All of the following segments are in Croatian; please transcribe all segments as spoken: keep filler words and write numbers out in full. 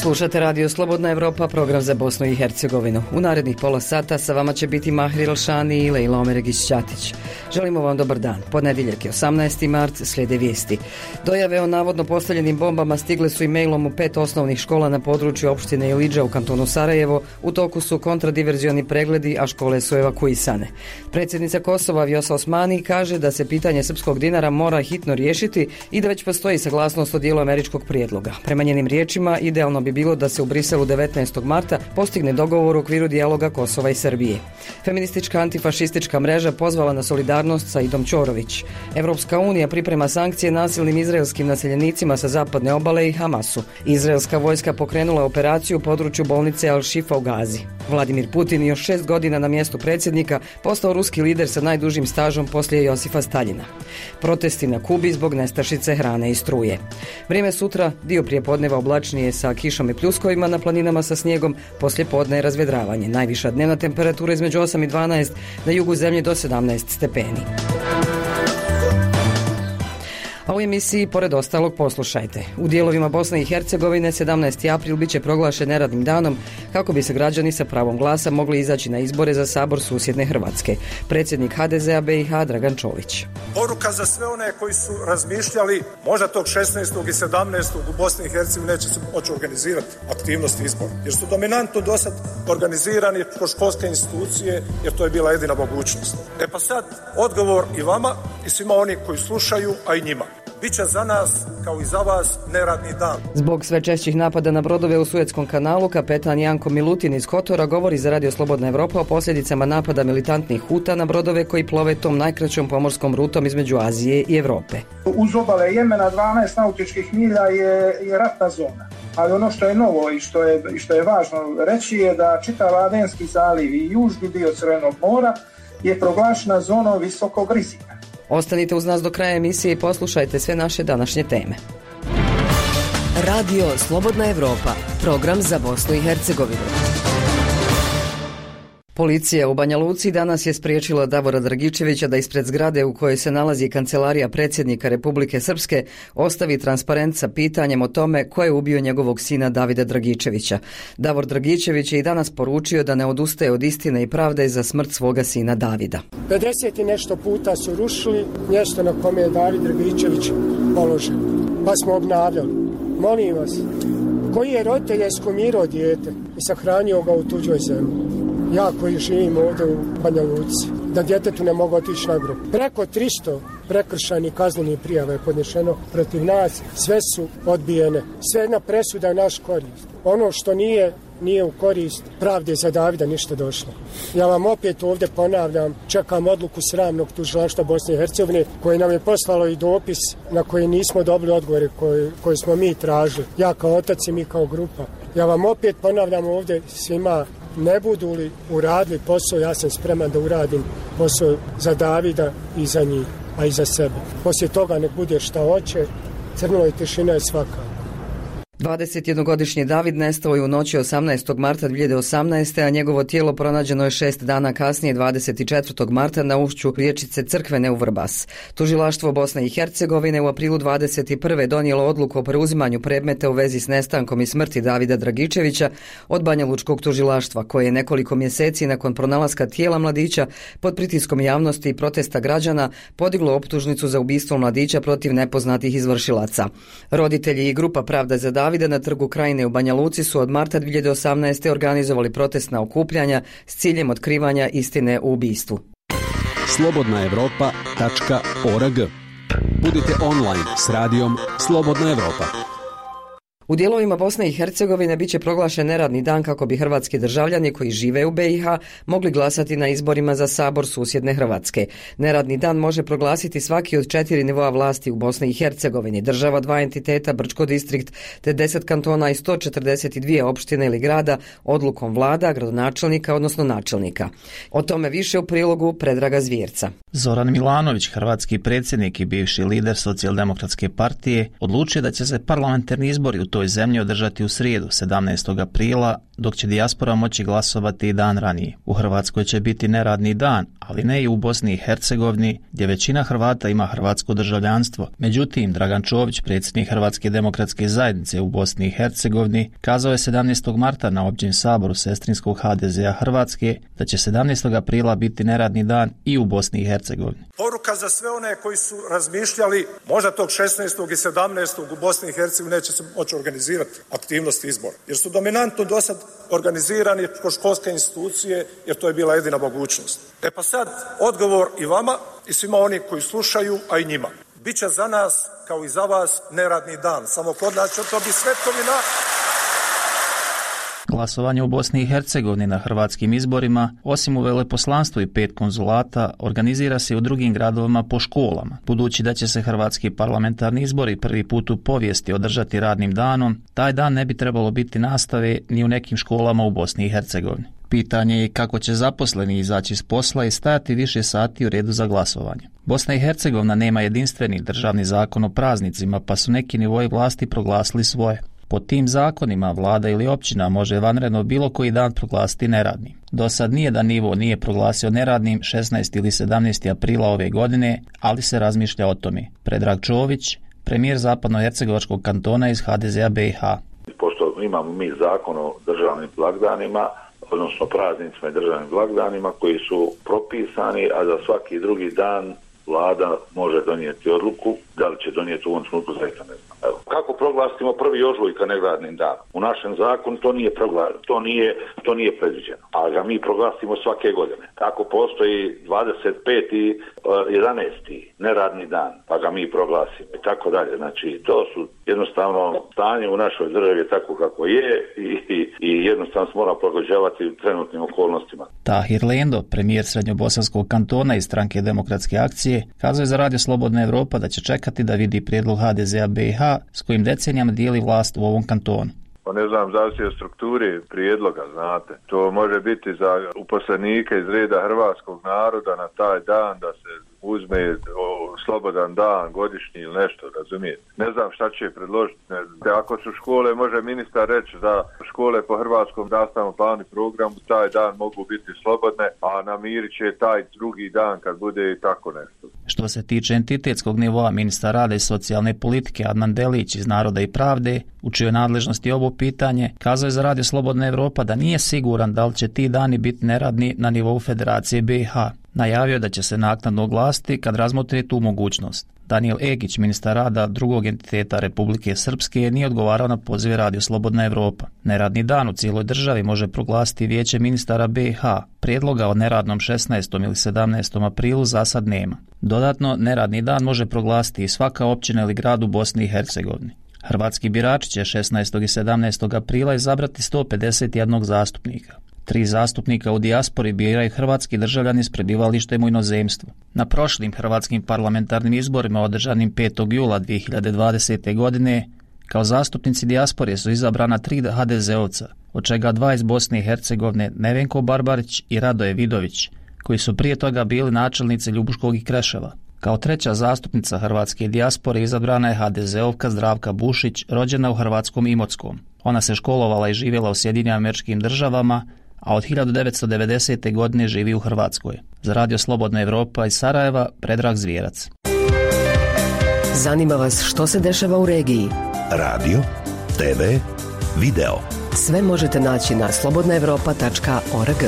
Slušate Radio Slobodna Evropa, program za Bosnu i Hercegovinu. U narednih pola sata sa vama će biti Mahir Elšani i Lejla Omeregić-Ćatić. Želimo vam dobar dan. Ponedjeljak je osamnaesti mart, slijede vijesti. Dojave o navodno postavljenim bombama stigle su i mailom u pet osnovnih škola na području opštine Ilidža u kantonu Sarajevo. U toku su kontradiverzioni pregledi, a škole su evakuisane. Predsjednica Kosova Vjosa Osmani kaže da se pitanje srpskog dinara mora hitno riješiti i da već postoji saglasnost o dijelu američkog prijedloga. Prema njenim riječima, idealno bi bilo da se u Briselu devetnaestog marta postigne dogovor u okviru dijaloga Kosova i Srbije. Feministička antifašistička mreža pozvala na solidarnost sa Idom Ćorović. Evropska unija priprema sankcije nasilnim izraelskim naseljenicima sa zapadne obale i Hamasu. Izraelska vojska pokrenula operaciju u području bolnice Al-Shifa u Gazi. Vladimir Putin još šest godina na mjestu predsjednika postao ruski lider sa najdužim stažom poslije Josifa Staljina. Protesti na Kubi zbog nestašice hrane i struje. Vrijeme sutra, dio prijepodneva oblačnije sa kišom i pljuskovima, na planinama sa snijegom, poslije podne je razvedravanje. Najviša dnevna temperatura između osam i dvanaest, na jugu zemlje do sedamnaest stepeni. A u emisiji pored ostalog poslušajte. U dijelovima Bosne i Hercegovine sedamnaesti april bit će proglašen neradnim danom kako bi se građani sa pravom glasa mogli izaći na izbore za sabor susjedne Hrvatske. Predsjednik ha de ze a be i ha Dragan Čović. Poruka za sve one koji su razmišljali možda tog šesnaestog i sedamnaestog u Bosni i Hercegovini neće se moći organizirati aktivnosti izbora. Jer su dominantno do sad organizirani kroz školske institucije, jer to je bila jedina mogućnost. E pa sad odgovor i vama i svima oni koji slušaju, a i njima. Biće za nas, kao i za vas, neradni dan. Zbog sve češćih napada na brodove u Suetskom kanalu, kapetan Janko Milutin iz Kotora govori za Radio Slobodna Evropa o posljedicama napada militantnih Huta na brodove koji plove tom najkraćom pomorskom rutom između Azije i Europe. Uz obale Jemena dvanaest nautičkih milja je, je ratna zona. Ali ono što je novo i što je, što je važno reći je da čitav Adenski zaliv i južni dio Crvenog mora je proglašena zonom visokog rizika. Ostanite uz nas do kraja emisije i poslušajte sve naše današnje teme. Radio Slobodna Evropa, program za Bosnu i Hercegovinu. Policija u Banja Luci danas je spriječila Davora Dragičevića da ispred zgrade u kojoj se nalazi kancelarija predsjednika Republike Srpske ostavi transparent sa pitanjem o tome ko je ubio njegovog sina Davida Dragičevića. Davor Dragičević je i danas poručio da ne odustaje od istine i pravde za smrt svoga sina Davida. pedeset i nešto puta su rušili mjesto na kome je David Dragičević položen, pa smo obnavljali. Molim vas, koji je roditelj eskumirao dijete i sahranio ga u tuđoj zemlji? Ja koji živim ovdje u Banja Luci, da djetetu ne mogu otići na grob. Preko tristo prekršajnih kaznenih prijava je podnešeno protiv nas, sve su odbijene. Sve jedna presuda je naš korist. Ono što nije, nije u korist pravde za Davida ništa došlo. Ja vam opet ovdje ponavljam, čekam odluku sramnog tužilaštva Bosne i Hercegovine koje nam je poslalo i dopis na koji nismo dobili odgovore koje, koje smo mi tražili. Ja kao otac i mi kao grupa. Ja vam opet ponavljam ovdje svima, ne budu li uradili posao, ja sam spreman da uradim posao za Davida i za njih, a i za sebe. Poslije toga nek bude šta hoće, crnilo i tišina je svaka. dvadesetjednogodišnji David nestao je u noći osamnaestog marta dvije hiljade osamnaeste. a njegovo tijelo pronađeno je šest dana kasnije, dvadeset četvrtog marta, na ušću riječice Crkvene u Vrbas. Tužilaštvo Bosne i Hercegovine u aprilu dvadeset prve donijelo odluku o preuzimanju predmeta u vezi s nestankom i smrti Davida Dragičevića od banjalučkog tužilaštva, koje je nekoliko mjeseci nakon pronalaska tijela mladića pod pritiskom javnosti i protesta građana podiglo optužnicu za ubistvo mladića protiv nepoznatih izvršilaca. Roditelji i grupa Pravda za Davida Davida na trgu Krajine u Banja Luci su od marta dvije hiljade osamnaeste. organizovali protestna okupljanja s ciljem otkrivanja istine u ubistvu. slobodna evropa tačka org. Budite online s radijom Slobodna Evropa. U dijelovima Bosne i Hercegovine biće proglašen neradni dan kako bi hrvatski državljani koji žive u be i ha mogli glasati na izborima za sabor susjedne Hrvatske. Neradni dan može proglasiti svaki od četiri nivoa vlasti u Bosni i Hercegovini, država, dva entiteta, Brčko distrikt, te deset kantona i sto četrdeset dvije opštine ili grada odlukom vlada, gradonačelnika, odnosno načelnika. O tome više u prilogu Predraga Zvjerca. Zoran Milanović, hrvatski predsjednik i bivši lider Socijaldemokratske partije, odlučio da će se parlamentarni izbori u toj toj zemlji održati u srijedu, sedamnaestog aprila, dok će dijaspora moći glasovati i dan ranije. U Hrvatskoj će biti neradni dan, ali ne i u Bosni i Hercegovini, gdje većina Hrvata ima hrvatsko državljanstvo. Međutim, Dragan Čović, predsjednik Hrvatske demokratske zajednice u Bosni i Hercegovini, kazao je sedamnaestog marta na općem saboru sestrinskog ha de zea Hrvatske da će sedamnaestog aprila biti neradni dan i u Bosni i Hercegovini. Poruka za sve one koji su razmišljali možda tog šesnaestog i sedamnaestog u Bosni i Hercegovini neće se moći organizirati aktivnosti izbora, jer su dominantno do sad organizirani kroz školske institucije, jer to je bila jedina mogućnost. E pa sad odgovor i vama i svima oni koji slušaju, a i njima. Biće za nas, kao i za vas, neradni dan. Samo kod nas će to biti svetkovina. Glasovanje u Bosni i Hercegovini na hrvatskim izborima, osim u veleposlanstvu i pet konzulata, organizira se i u drugim gradovima po školama. Budući da će se hrvatski parlamentarni izbori prvi put u povijesti održati radnim danom, taj dan ne bi trebalo biti nastave ni u nekim školama u Bosni i Hercegovini. Pitanje je kako će zaposleni izaći s posla i stajati više sati u redu za glasovanje. Bosna i Hercegovina nema jedinstveni državni zakon o praznicima, pa su neki nivoi vlasti proglasili svoje. Po tim zakonima vlada ili općina može vanredno bilo koji dan proglasiti neradnim. Do sad nijedan nivo nije proglasio neradnim šesnaestog ili sedamnaestog aprila ove godine, ali se razmišlja o tome. Predrag Čović, premijer zapadnohercegovačkog kantona iz ha de zea be i ha. Pošto imamo mi zakon o državnim blagdanima, odnosno praznicima i državnim blagdanima koji su propisani, a za svaki drugi dan vlada može donijeti odluku, da li će donijeti u ovom trenutku, zaista ne znam. Evo, kako proglasimo prvi ožujka neradnim danom? U našem zakonu to nije proglasno, to nije, to nije predviđeno, a ga mi proglasimo svake godine. Tako postoji dvadeset peti jedanaesti neradni dan, pa ga mi proglasimo i tako dalje. Znači, to su jednostavno stanje u našoj državi tako kako je i, i, i jednostavno se mora prilagođavati trenutnim okolnostima. Tahir Lendo, premijer Srednjobosanskog kantona iz Stranke demokratske akcije, kazao je za Radio Slobodna Evropa da će čekati da vidi prijedlog ha de zea be i ha s kojim decenijama dijeli vlast u ovom kantonu. Pa ne znam, zavisi od strukturi prijedloga, znate. To može biti za uposlenike iz reda hrvatskog naroda na taj dan da se uzme o, slobodan dan, godišnji ili nešto, razumijete. Ne znam šta će predložiti. Ako su škole, može ministar reći da škole po hrvatskom nastavnom planu i programu taj dan mogu biti slobodne, a namirit će taj drugi dan kad bude i tako nešto. Što se tiče entitetskog nivoa, ministar rada i socijalne politike Adnan Delić iz Naroda i pravde, u čijoj nadležnosti ovo pitanje, kazao je za Radio Slobodna Evropa da nije siguran da li će ti dani biti neradni na nivou Federacije be i ha. Najavio da će se naknadno oglasiti kad razmotri tu mogućnost. Danijel Egić, ministar rada drugog entiteta Republike Srpske, nije odgovarao na pozive Radio Slobodna Evropa. Neradni dan u cijeloj državi može proglasiti Vijeće ministara be i ha. Prijedloga o neradnom šesnaestom ili sedamnaestom aprilu za sad nema. Dodatno, neradni dan može proglasiti i svaka općina ili grad u Bosni i Hercegovini. Hrvatski birači će šesnaestog i sedamnaestog aprila izabrati sto pedeset jedan zastupnika. Tri zastupnika u dijaspori biraju hrvatski državljani s prebivalištem u inozemstvu. Na prošlim hrvatskim parlamentarnim izborima održanim petog jula dvije hiljade dvadesete. godine kao zastupnici dijaspore su izabrana tri ha de zeovca, od čega dva iz Bosne i Hercegovine, Nevenko Barbarić i Radoje Vidović, koji su prije toga bili načelnici Ljubuškog i Kreševa. Kao treća zastupnica hrvatske dijaspore izabrana je ha de zeovka Zdravka Bušić, rođena u hrvatskom Imotskom. Ona se školovala i živjela u Sjedinjenim Američkim Državama, a od hiljadu devetsto devedesete. godine živi u Hrvatskoj. Za Radio Slobodna Evropa iz Sarajeva, Predrag Zvijerac. Zanima vas što se dešava u regiji? Radio, te ve, video. Sve možete naći na slobodna evropa tačka org.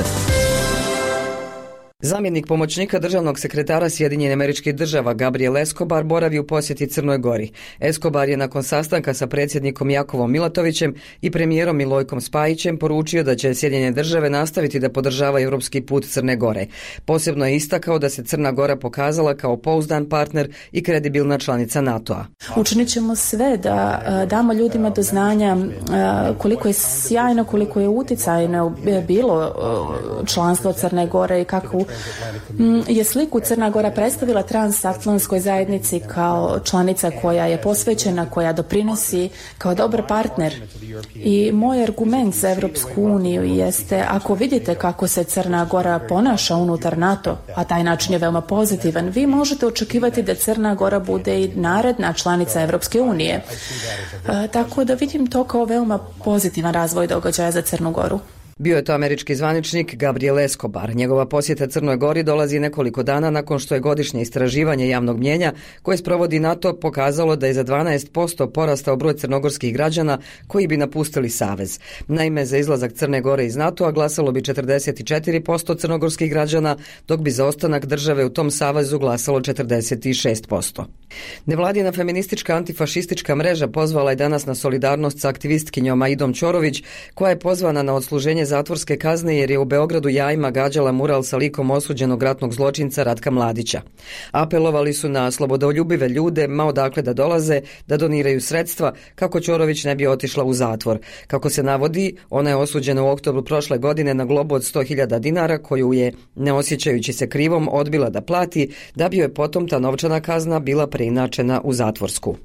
Zamjenik pomoćnika državnog sekretara Sjedinjenih Američkih Država Gabriel Escobar boravi u posjeti Crnoj Gori. Escobar je nakon sastanka sa predsjednikom Jakovom Milatovićem i premijerom Milojkom Spajićem poručio da će Sjedinjene Države nastaviti da podržava europski put Crne Gore. Posebno je istakao da se Crna Gora pokazala kao pouzdan partner i kredibilna članica NATO-a. Učinit ćemo sve da damo ljudima do znanja koliko je sjajno, koliko je utjecajno bilo članstvo Crne Gore i kako je sliku Crna Gora predstavila transatlantskoj zajednici kao članica koja je posvećena, koja doprinosi kao dobar partner. I moj argument za Evropsku uniju jeste, ako vidite kako se Crna Gora ponaša unutar NATO, a taj način je veoma pozitivan, vi možete očekivati da Crna Gora bude i naredna članica Evropske unije. E, tako da vidim to kao veoma pozitivan razvoj događaja za Crnu Goru. Bio je to američki zvaničnik Gabriel Escobar. Njegova posjeta Crnoj Gori dolazi nekoliko dana nakon što je godišnje istraživanje javnog mnjenja koje sprovodi NATO pokazalo da je za dvanaest posto porastao broj crnogorskih građana koji bi napustili savez. Naime, za izlazak Crne Gore iz NATO-a glasalo bi četrdeset četiri posto crnogorskih građana, dok bi za ostanak države u tom savezu glasalo četrdeset šest posto. Nevladina feministička antifašistička mreža pozvala je danas na solidarnost sa aktivistkinjom Aidom Ćorović, koja je pozvana na odsluženje zatvorske kazne jer je u Beogradu jajima gađala mural sa likom osuđenog ratnog zločinca Ratka Mladića. Apelovali su na slobodoljubive ljude, ma odakle da dolaze, da doniraju sredstva kako Ćorović ne bi otišla u zatvor. Kako se navodi, ona je osuđena u oktobru prošle godine na globu od sto hiljada dinara koju je, ne osjećajući se krivom, odbila da plati, da bi joj potom ta novčana kazna bila preinačena u zatvorsku.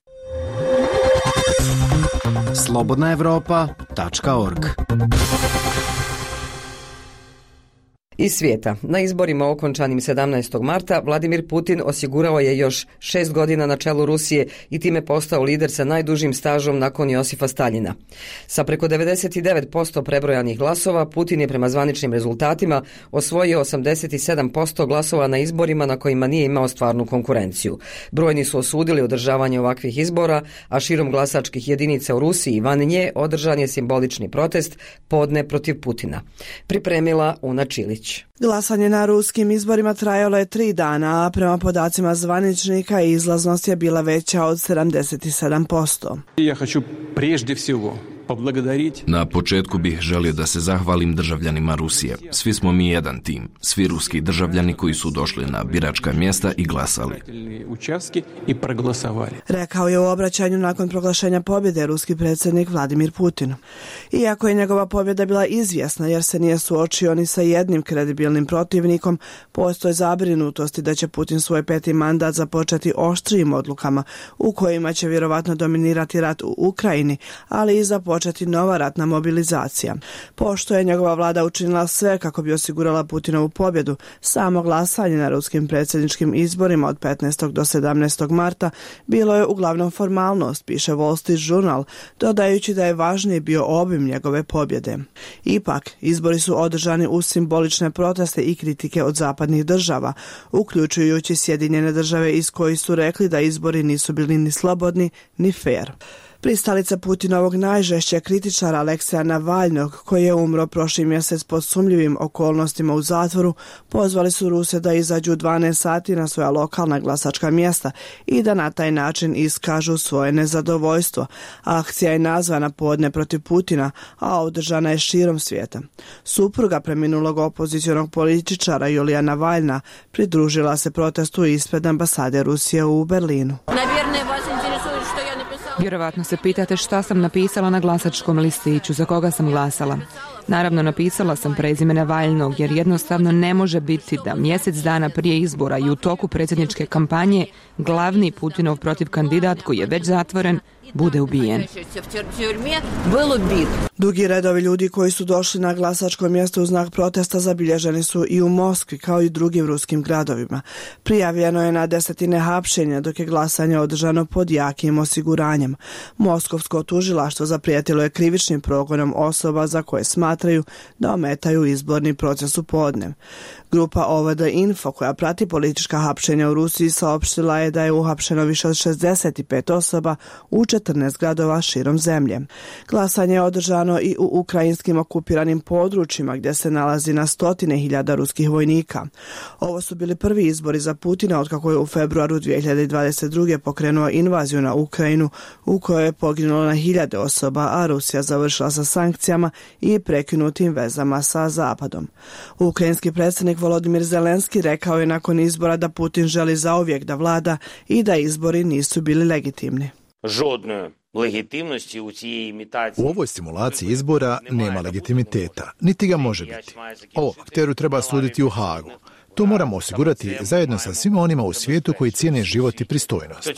slobodna evropa tačka org. Iz svijeta. Na izborima okončanim sedamnaestog marta Vladimir Putin osigurao je još šest godina na čelu Rusije i time postao lider sa najdužim stažom nakon Josifa Staljina. Sa preko devedeset devet posto prebrojanih glasova Putin je prema zvaničnim rezultatima osvojio osamdeset sedam posto glasova na izborima na kojima nije imao stvarnu konkurenciju. Brojni su osudili održavanje ovakvih izbora, a širom glasačkih jedinica u Rusiji i van nje održan je simbolični protest podne protiv Putina. Pripremila Una Čilić. Glasanje na ruskim izborima trajalo je tri dana, a prema podacima zvaničnika izlaznost je bila veća od sedamdeset sedam posto. Ja hoću prежде всего Na početku bih želio da se zahvalim državljanima Rusije. Svi smo mi jedan tim. Svi ruski državljani koji su došli na biračka mjesta i glasali. Rekao je u obraćanju nakon proglašenja pobjede ruski predsjednik Vladimir Putin. Iako je njegova pobjeda bila izvjesna jer se nije suočio ni sa jednim kredibilnim protivnikom, postoje zabrinutosti da će Putin svoj peti mandat započeti oštrijim odlukama u kojima će vjerovatno dominirati rat u Ukrajini, ali i započeti početi nova ratna mobilizacija. Pošto je njegova vlada učinila sve kako bi osigurala Putinovu pobjedu, samo glasanje na ruskim predsjedničkim izborima od petnaestog do sedamnaestog marta bilo je uglavnom formalnost, piše Wall Street Journal, dodajući da je važniji bio obim njegove pobjede. Ipak, izbori su održani uz simbolične proteste i kritike od zapadnih država, uključujući Sjedinjene države iz kojih su rekli da izbori nisu bili ni slobodni ni fair. Pristalica Putinovog najžešće kritičara Alekseja Navalnog, koji je umro prošli mjesec pod sumnjivim okolnostima u zatvoru, pozvali su Ruse da izađu dvanaest sati na svoja lokalna glasačka mjesta i da na taj način iskažu svoje nezadovoljstvo. Akcija je nazvana Podne protiv Putina, a održana je širom svijeta. Supruga preminulog opozicionog političara Julija Navalna pridružila se protestu ispred ambasade Rusije u Berlinu. Vjerovatno se pitate šta sam napisala na glasačkom listiću, za koga sam glasala. Naravno, napisala sam prezime Navalnog, jer jednostavno ne može biti da mjesec dana prije izbora i u toku predsjedničke kampanje glavni Putinov protiv kandidat koji je već zatvoren bude ubijen. Dugi redovi ljudi koji su došli na glasačko mjesto u znak protesta zabilježeni su i u Moskvi kao i drugim ruskim gradovima. Prijavljeno je na desetine hapšenja dok je glasanje održano pod jakim osiguranjem. Moskovsko tužilaštvo zaprijetilo je krivičnim progonom osoba za koje smatraju da ometaju izborni proces u podne. Grupa O V D Info koja prati politička hapšenja u Rusiji saopštila je da je uhapšeno više od šezdeset pet osoba u četrnaest gradova širom zemlje. Glasanje je održano i u ukrajinskim okupiranim područjima gdje se nalazi na stotine hiljada ruskih vojnika. Ovo su bili prvi izbori za Putina otkako je u februaru dvije hiljade dvadeset druge pokrenuo invaziju na Ukrajinu u kojoj je poginulo na hiljade osoba, a Rusija završila sa sankcijama i prekinutim vezama sa Zapadom. Ukrajinski predsjednik Volodimir Zelenski rekao je nakon izbora da Putin želi zauvijek da vlada i da izbori nisu bili legitimni. Žodne legitimnosti u cijej imitaciji. U ovoj simulaciji izbora nema legitimiteta, niti ga može biti. Ovo akteru treba suditi u Hagu. To moramo osigurati zajedno sa svima onima u svijetu koji cijene život i pristojnost.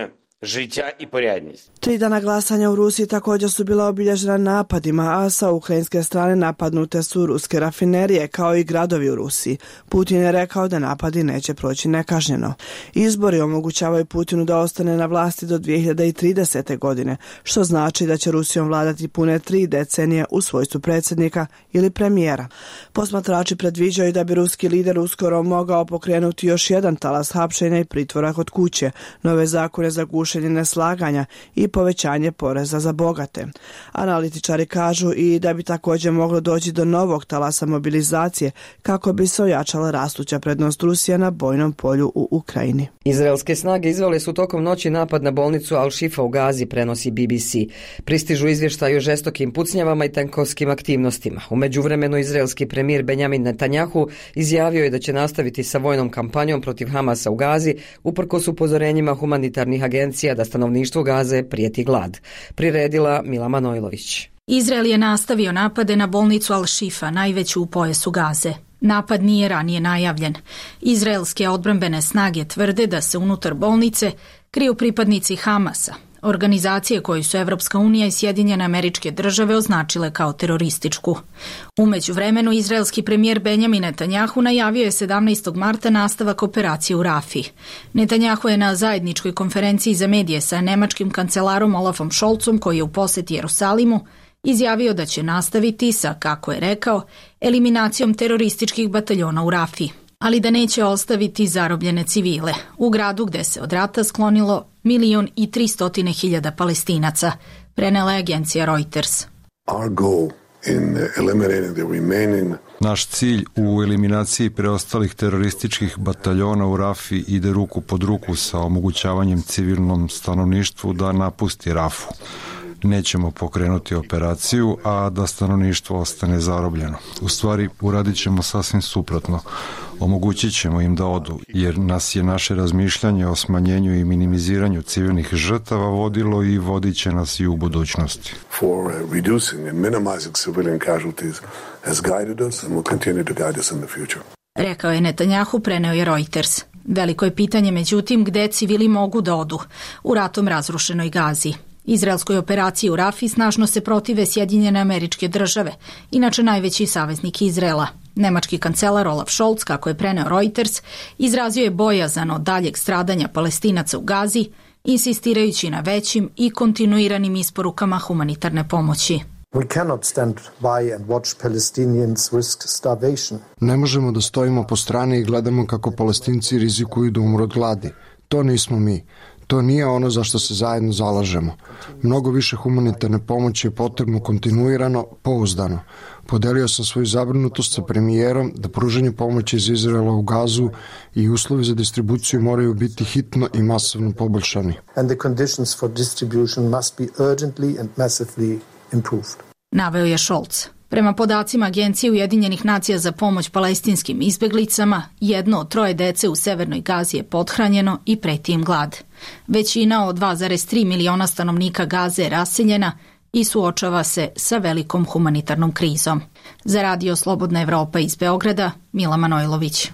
Žića i porядність. Tri dana glasanja u Rusiji također su bila obilježena napadima, a sa ukrajinske strane napadnute su ruske rafinerije kao i gradovi u Rusiji. Putin je rekao da napadi neće proći nekažnjeno. Izbori omogućavaju Putinu da ostane na vlasti do dvije hiljade tridesete. godine, što znači da će Rusijom vladati pune tri decenije u svojstvu predsjednika ili premijera. Posmatrači predviđaju da bi ruski lider uskoro mogao pokrenuti još jedan talas hapšenja i pritvora kod kuće, nove zakone za gušenje neslaganja i povećanje poreza za bogate. Analitičari kažu i da bi također moglo doći do novog talasa mobilizacije kako bi se ojačala rastuća prednost Rusije na bojnom polju u Ukrajini. Izraelske snage izvele su tokom noći napad na bolnicu Al-Shifa u Gazi, prenosi B B C. Pristižu izvještaji o žestokim pucnjavama i tankovskim aktivnostima. U međuvremenu izraelski premijer Benjamin Netanjahu izjavio je da će nastaviti sa vojnom kampanjom protiv Hamasa u Gazi uprkos upozorenjima humanitarnih agencija da stanovništvu Gaze prijeti glad. Priredila Mila Manojlović. Izrael je nastavio napade na bolnicu Al-Shifa, najveću u pojasu Gaze. Napad nije ranije najavljen. Izraelske odbrambene snage tvrde da se unutar bolnice kriju pripadnici Hamasa, organizacije koju su Evropska unija i Sjedinjene Američke Države označile kao terorističku. U međuvremenu izraelski premijer Benjamin Netanjahu najavio je sedamnaestog marta nastavak operacije u Rafi. Netanjahu je na zajedničkoj konferenciji za medije sa nemačkim kancelarom Olafom Scholzom, koji je u posjeti Jerusalimu, izjavio da će nastaviti sa, kako je rekao, eliminacijom terorističkih bataljona u Rafi, ali da neće ostaviti zarobljene civile u gradu gde se od rata sklonilo milion i tristotine hiljada Palestinaca, prenela je agencija Reuters. Our goal in eliminating the remaining Naš cilj u eliminaciji preostalih terorističkih bataljona u Rafi ide ruku pod ruku sa omogućavanjem civilnom stanovništvu da napusti Rafu. Nećemo pokrenuti operaciju, a da stanovništvo ostane zarobljeno. U stvari, uradit ćemo sasvim suprotno. Omogućit ćemo im da odu, jer nas je naše razmišljanje o smanjenju i minimiziranju civilnih žrtava vodilo i vodit će nas i u budućnosti. for reducing and minimizing civilian casualties has guided us and will continue to guide us in the future. Rekao je Netanjahu, preneo je Reuters. Veliko je pitanje, međutim, gde civili mogu da odu u ratom razrušenoj Gazi. Izraelskoj operaciji u Rafi snažno se protive Sjedinjene Američke Države, inače najveći saveznik Izraela. Nemački kancelar Olaf Scholz, kako je preneo Reuters, izrazio je bojazan od daljeg stradanja Palestinaca u Gazi, insistirajući na većim i kontinuiranim isporukama humanitarne pomoći. We cannot stand by and watch Palestinians risk starvation. Ne možemo da stojimo po strani i gledamo kako Palestinci rizikuju da umru od gladi. To nismo mi. To nije ono za što se zajedno zalažemo. Mnogo više humanitarne pomoći je potrebno kontinuirano, pouzdano. Podelio sam svoju zabrinutost sa premijerom da pružanje pomoći iz Izraela u Gazu i uslovi za distribuciju moraju biti hitno i masovno poboljšani. And the conditions for distribution must be urgently and massively improved. Naveo je Scholz. Prema podacima Agencije Ujedinjenih nacija za pomoć palestinskim izbeglicama, jedno od troje dece u severnoj Gazi je pothranjeno i preti im glad. Većina od dva zarez tri miliona stanovnika Gaze je raseljena i suočava se sa velikom humanitarnom krizom. Za Radio Slobodna Evropa iz Beograda, Mila Manojlović.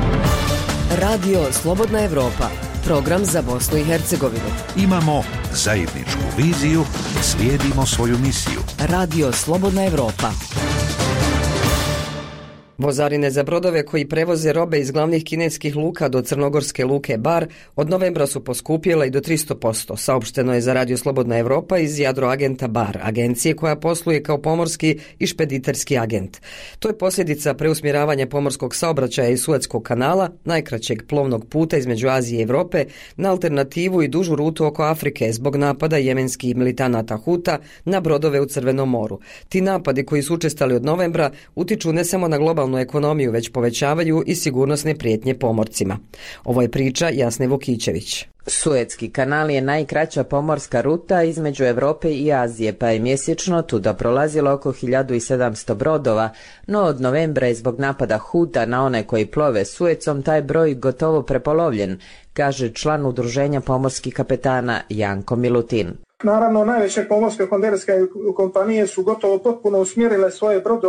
Radio Slobodna Evropa, program za Bosnu i Hercegovinu. Imamo zajedničku viziju, slijedimo svoju misiju. Radio Slobodna Evropa. Vozarine za brodove koji prevoze robe iz glavnih kineskih luka do crnogorske luke Bar od novembra su poskupjela i do tristo posto, saopšteno je za Radio Slobodna Evropa iz Jadroagenta Bar, agencije koja posluje kao pomorski i špediterski agent. To je posljedica preusmjeravanja pomorskog saobraćaja iz Suetskog kanala, najkraćeg plovnog puta između Azije i Evrope, na alternativu i dužu rutu oko Afrike zbog napada jemenskih militanata Huta na brodove u Crvenom moru. Ti napadi koji su učestali od novembra utiču ne samo na globalnu ekonomiju, već povećavaju i sigurnosne prijetnje pomorcima. Ovo je priča Jasne Vukićević. Suetski kanal je najkraća pomorska ruta između Europe i Azije, pa je mjesečno tuda prolazilo oko hiljadu sedamsto brodova, no od novembra je zbog napada Huta na one koji plove Suecom taj broj gotovo prepolovljen, kaže član udruženja pomorskih kapetana Janko Milutin. Naravno, najveće pomorske kontenerske kompanije su gotovo potpuno usmjerile svoje brodove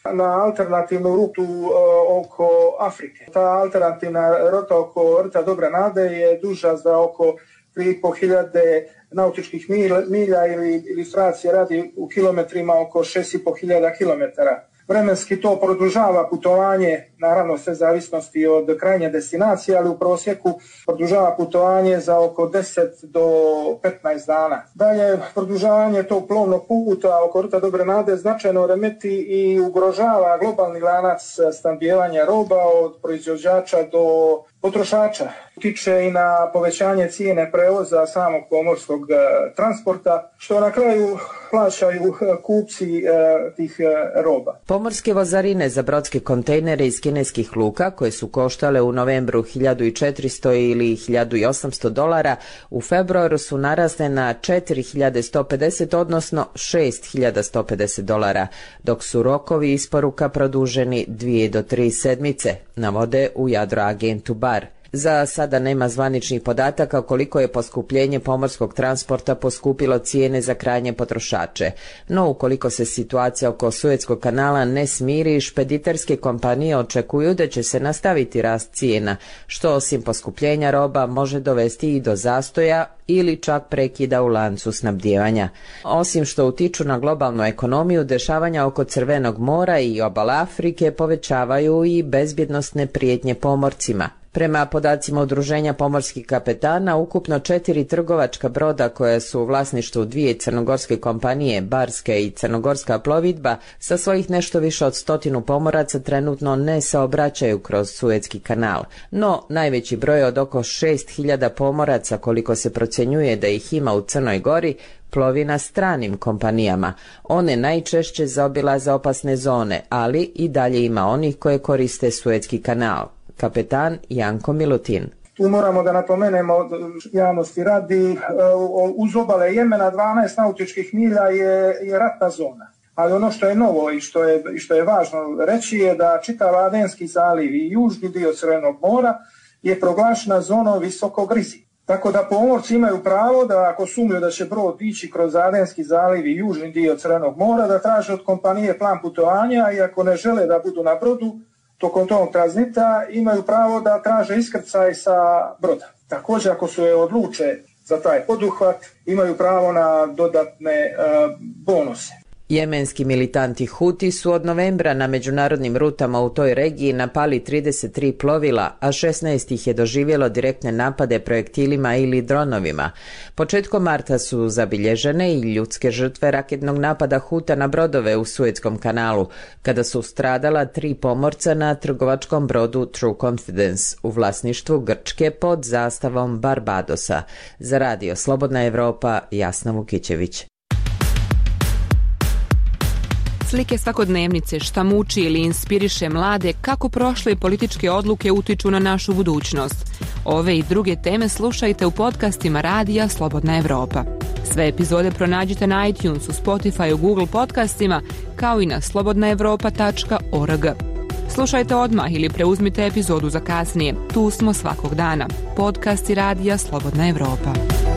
na alternativnu rutu uh, oko Afrike. Ta alternativna ruta oko rta Dobre Nade je duža za oko tri i pol hiljade nautičkih milja ili ilustracije radi u kilometrima oko šest i pol hiljada kilometara. Vremenski to produžava putovanje, naravno sve zavisnosti od krajnje destinacije, ali u prosjeku produžava putovanje za oko deset do petnaest dana. Dalje, produžavanje tog plovnog puta oko rta Dobre Nade značajno remeti i ugrožava globalni lanac snabdijevanja roba od proizvođača do potrošača. Utiče i na povećanje cijene prevoza samog pomorskog e, transporta, što na kraju plaćaju kupci e, tih e, roba. Pomorske vozarine za brodske kontejnere iz kineskih luka, koje su koštale u novembru hiljadu četiristo ili hiljadu osamsto dolara, u februaru su narasle na četiri hiljade sto pedeset, odnosno šest hiljada sto pedeset dolara, dok su rokovi isporuka produženi dvije do tri sedmice, navode u Jadroagentu Bar. Za sada nema zvaničnih podataka koliko je poskupljenje pomorskog transporta poskupilo cijene za krajnje potrošače. No, ukoliko se situacija oko Suetskog kanala ne smiri, špediterske kompanije očekuju da će se nastaviti rast cijena, što osim poskupljenja roba može dovesti i do zastoja ili čak prekida u lancu snabdijevanja. Osim što utiču na globalnu ekonomiju, dešavanja oko Crvenog mora i obala Afrike povećavaju i bezbjednosne prijetnje pomorcima. Prema podacima Udruženja pomorskih kapetana, ukupno četiri trgovačka broda koja su u vlasništvu dvije crnogorske kompanije, Barska i Crnogorska plovidba, sa svojih nešto više od stotinu pomoraca trenutno ne saobraćaju kroz Suetski kanal. No, najveći broj od oko šest hiljada pomoraca, koliko se procjenjuje da ih ima u Crnoj Gori, plovi na stranim kompanijama. One najčešće zaobilaze opasne zone, ali i dalje ima onih koje koriste Suetski kanal. Kapetan Janko Milutin. Tu moramo da napomenemo javnosti radi, uz obale Jemena dvanaest nautičkih milja je, je ratna zona. Ali ono što je novo i što je, i što je važno reći je da čitav Adenski zaliv i južni dio Crvenog mora je proglašena zonom visokog rizika. Tako da pomorci imaju pravo da ako sumnju da će brod ići kroz Adenski zaliv i južni dio Crvenog mora, da traže od kompanije plan putovanja i ako ne žele da budu na brodu, tokom tog tranzita imaju pravo da traže iskrcaj sa broda. Također, ako su je odluče za taj poduhvat, imaju pravo na dodatne uh, bonuse. Jemenski militanti Huti su od novembra na međunarodnim rutama u toj regiji napali trideset tri plovila, a šesnaest ih je doživjelo direktne napade projektilima ili dronovima. Početkom marta su zabilježene i ljudske žrtve raketnog napada Huta na brodove u Suetskom kanalu, kada su stradala tri pomorca na trgovačkom brodu True Confidence u vlasništvu Grčke pod zastavom Barbadosa. Za radio Slobodna Evropa, Jasna Vukićević. Slike svakodnevnice, šta muči ili inspiriše mlade, kako prošle političke odluke utiču na našu budućnost. Ove i druge teme slušajte u podcastima Radija Slobodna Evropa. Sve epizode pronađite na iTunesu, Spotify, Google podcastima, kao i na slobodna evropa tačka org. Slušajte odmah ili preuzmite epizodu za kasnije. Tu smo svakog dana. Podcasti Radija Slobodna Evropa.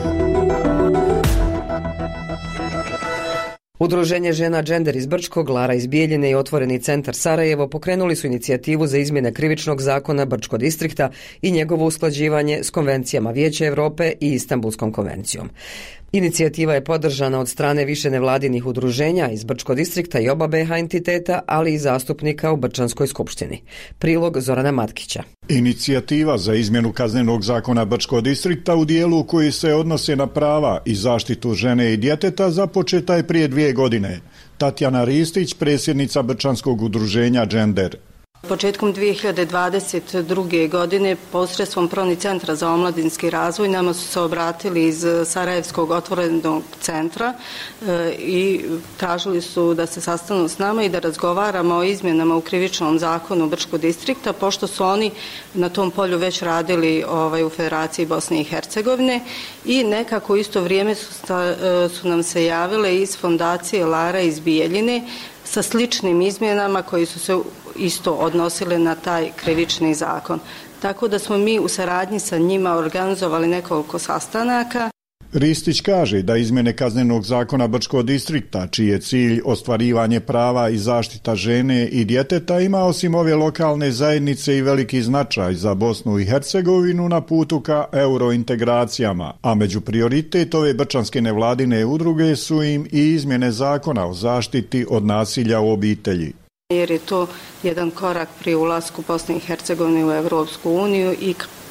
Udruženje žena Gender iz Brčkog, Lara iz Bijeljine i Otvoreni centar Sarajevo pokrenuli su inicijativu za izmjene krivičnog zakona Brčkog distrikta i njegovo usklađivanje s konvencijama Vijeća Europe i Istanbulskom konvencijom. Inicijativa je podržana od strane više nevladinih udruženja iz Brčkog distrikta i oba be ha entiteta, ali i zastupnika u Brčanskoj skupštini. Prilog Zorana Matkića. Inicijativa za izmjenu kaznenog zakona Brčkog distrikta u dijelu koji se odnose na prava i zaštitu žene i djeteta započeta je prije dvije godine. Tatjana Ristić, predsjednica Brčanskog udruženja Gender. Početkom dvije hiljade dvadeset druge. godine posredstvom Proni centra za omladinski razvoj nama su se obratili iz Sarajevskog otvorenog centra e, i tražili su da se sastanu s nama i da razgovaramo o izmjenama u krivičnom zakonu Brčkog distrikta, pošto su oni na tom polju već radili ovaj, u Federaciji Bosne i Hercegovine i nekako u isto vrijeme su, sta, su nam se javile iz fondacije Lara iz Bijeljine sa sličnim izmjenama koji su se isto odnosile na taj krivični zakon. Tako da smo mi u saradnji sa njima organizovali nekoliko sastanaka. Ristić kaže da izmjene kaznenog zakona Brčkog distrikta, čiji je cilj ostvarivanje prava i zaštita žene i djeteta, ima osim ove lokalne zajednice i veliki značaj za Bosnu i Hercegovinu na putu ka eurointegracijama, a među prioritet ove brčanske nevladine udruge su im i izmjene zakona o zaštiti od nasilja u obitelji. Jer je to jedan korak pri ulasku Bosne i Hercegovine u Europsku uniju i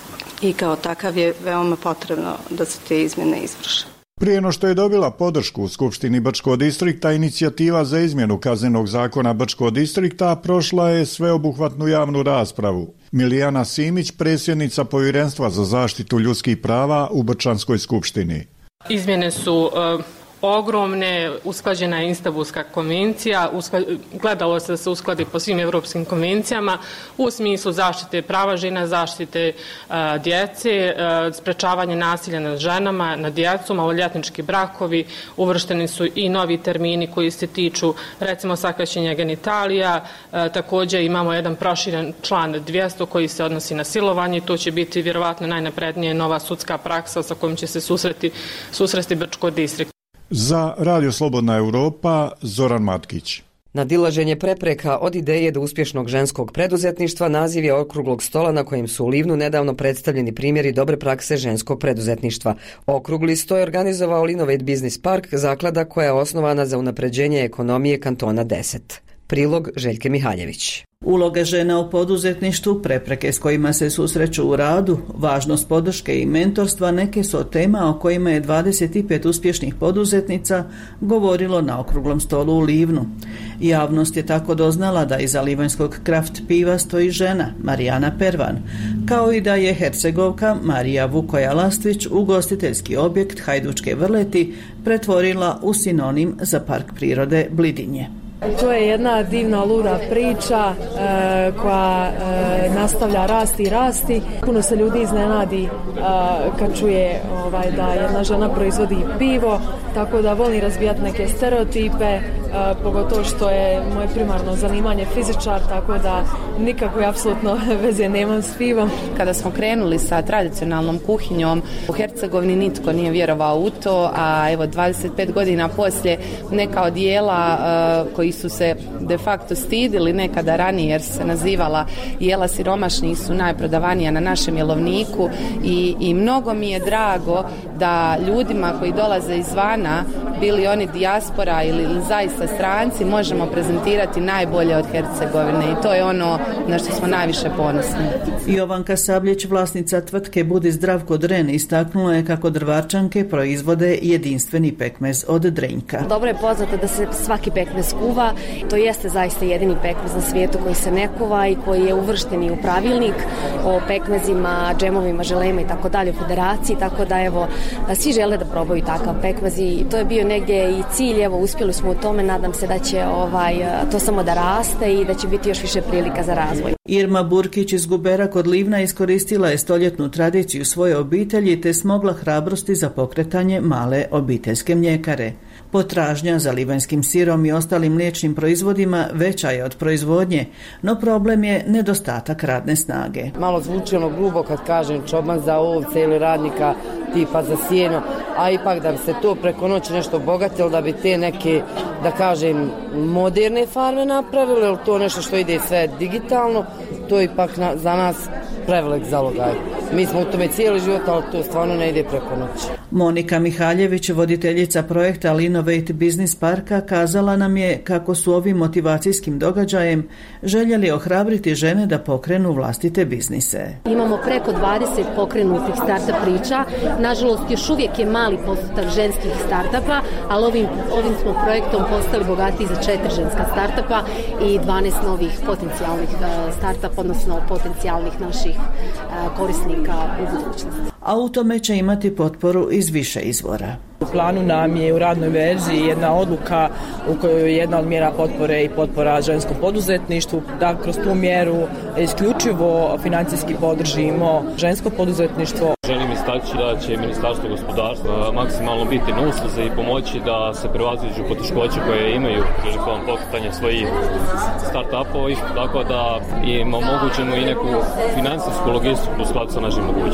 i kao takav je veoma potrebno da se te izmjene izvrše. Prije no što je dobila podršku u Skupštini Brčkog distrikta, inicijativa za izmjenu kaznenog zakona Brčkog distrikta prošla je sveobuhvatnu javnu raspravu. Milijana Simić, predsjednica Povjerenstva za zaštitu ljudskih prava u Brčanskoj skupštini. Izmjene su uh... ogromne, usklađena je Istanbulska konvencija, uskla, gledalo se da se uskladi po svim europskim konvencijama u smislu zaštite prava žena, zaštite a, djece, a, sprečavanje nasilja nad ženama, nad djecom, maloljetnički brakovi, uvršteni su i novi termini koji se tiču recimo sakrećenja genitalija, a, također imamo jedan proširen član dvjesto koji se odnosi na silovanje, to će biti vjerovatno najnaprednije nova sudska praksa sa kojom će se susreti, susresti Brčko distrikt. Za Radio Slobodna Europa, Zoran Matkić. Nadilaženje prepreka od ideje do uspješnog ženskog preduzetništva naziv je okruglog stola na kojem su u Livnu nedavno predstavljeni primjeri dobre prakse ženskog preduzetništva. Okrugli sto je organizovao Linovate Business Park, zaklada koja je osnovana za unapređenje ekonomije kantona deset. Prilog Željke Mihaljević. Uloga žena u poduzetništvu, prepreke s kojima se susreću u radu, važnost podrške i mentorstva neke su od tema o kojima je dvadeset pet uspješnih poduzetnica govorilo na okruglom stolu u Livnu. Javnost je tako doznala da iza livanjskog kraft piva stoji žena, Marijana Pervan, kao i da je Hercegovka Marija Vukoja-Lastvić ugostiteljski objekt Hajdučke Vrleti pretvorila u sinonim za park prirode Blidinje. To je jedna divna, luda priča e, koja e, nastavlja rasti i rasti. Puno se ljudi iznenadi e, kad čuje ovaj, da jedna žena proizvodi pivo, tako da volim razbijati neke stereotipe, e, pogotovo što je moje primarno zanimanje fizičar, tako da nikakve apsolutno veze nemam s pivom. Kada smo krenuli sa tradicionalnom kuhinjom, u Hercegovini nitko nije vjerovao u to, a evo dvadeset pet godina poslije neka od jela e, koji su se de facto stidili nekada ranije jer se nazivala jela siromašnih su najprodavanija na našem jelovniku i, i mnogo mi je drago da ljudima koji dolaze izvana, bili oni dijaspora ili, ili zaista stranci, možemo prezentirati najbolje od Hercegovine i to je ono na što smo najviše ponosni. Jovanka Sabljić, vlasnica tvrtke Budi zdrav kod Ren, istaknula je kako Drvarčanke proizvode jedinstveni pekmez od drenjka. Dobro je poznato da se svaki pekmez kuva. To jeste zaista jedini pekmez na svijetu koji se ne kuva i koji je uvršten i u pravilnik o pekmezima, džemovima, želema i tako dalje u federaciji, tako da evo svi žele da probaju takav pekmez i to je bio negdje i cilj, evo uspjeli smo u tome, nadam se da će ovaj, to samo da raste i da će biti još više prilika za razvoj. Irma Burkić iz Gubera kod Livna iskoristila je stoljetnu tradiciju svoje obitelji te smogla hrabrosti za pokretanje male obiteljske mljekare. Potražnja za livanjskim sirom i ostalim mliječnim proizvodima veća je od proizvodnje, no problem je nedostatak radne snage. Malo zvuči ono grubo kad kažem čoban za ovce ili radnika tipa za sjeno, a ipak da bi se to preko noći nešto obogatilo, da bi te neke, da kažem, moderne farme napravili, ili to nešto što ide sve digitalno, to je ipak na, za nas prevelik zalogaj. Mi smo u tome cijeli život, ali to stvarno ne ide preko noći. Monika Mihaljević, voditeljica projekta Linovate Business Parka, kazala nam je kako su ovim motivacijskim događajem željeli ohrabriti žene da pokrenu vlastite biznise. Imamo preko dvadeset pokrenutih startup priča. Nažalost, još uvijek je mali postotak ženskih startupa, ali ovim, ovim smo projektom postali bogatiji za četiri ženska startupa i dvanaest novih potencijalnih startupa, odnosno potencijalnih naših korisnika u budućnosti. A u tome će imati potporu iz više izvora. U planu nam je u radnoj verziji jedna odluka u kojoj je jedna od mjera potpore i potpora ženskom poduzetništvu, da kroz tu mjeru isključivo financijski podržimo žensko poduzetništvo. Želim istaći da će Ministarstvo gospodarstva maksimalno biti na usluzi i pomoći da se prevaziđu poteškoće koje imaju prilikom pokretanja svojih start-upova, isto tako da im omogućimo i neku financijsku logistiku u skladu sa našim mogućnostima.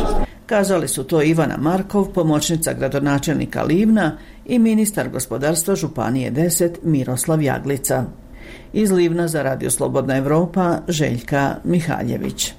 Kazali su to Ivana Markov, pomoćnica gradonačelnika Livna, i ministar gospodarstva Županije deset Miroslav Jaglica. Iz Livna za Radio Slobodna Evropa, Željka Mihaljević.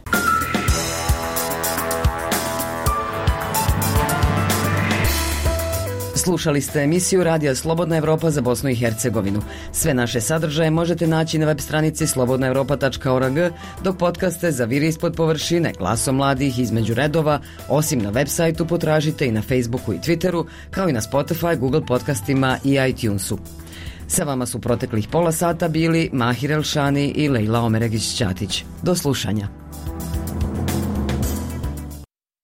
Slušali ste emisiju Radija Slobodna Evropa za Bosnu i Hercegovinu. Sve naše sadržaje možete naći na web stranici slobodna evropa tačka org, dok podcaste za Vir ispod površine, Glasom mladih, Između redova, osim na web sajtu potražite i na Facebooku i Twitteru, kao i na Spotify, Google podcastima i iTunesu. Sa vama su proteklih pola sata bili Mahir Elšani i Lejla Omeregić-Ćatić. Do slušanja.